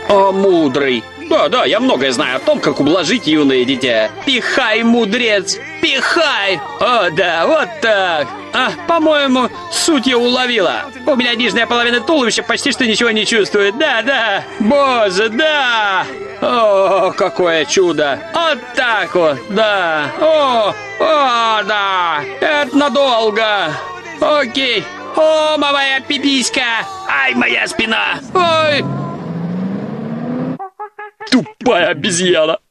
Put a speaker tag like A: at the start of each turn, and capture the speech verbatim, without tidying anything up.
A: О, мудрый. Да, да, я многое знаю о том, как ублажить юное дитя. Пихай, мудрец, пихай! О, да, вот так. А, по-моему, суть я уловила. У меня нижняя половина туловища почти что ничего не чувствует. Да, да. Боже, да. О, какое чудо. Вот так вот, да. О, о, да. Это надолго. Окей. О, моя пиписька. Ай, моя спина. Ой. Тупая обезьяна.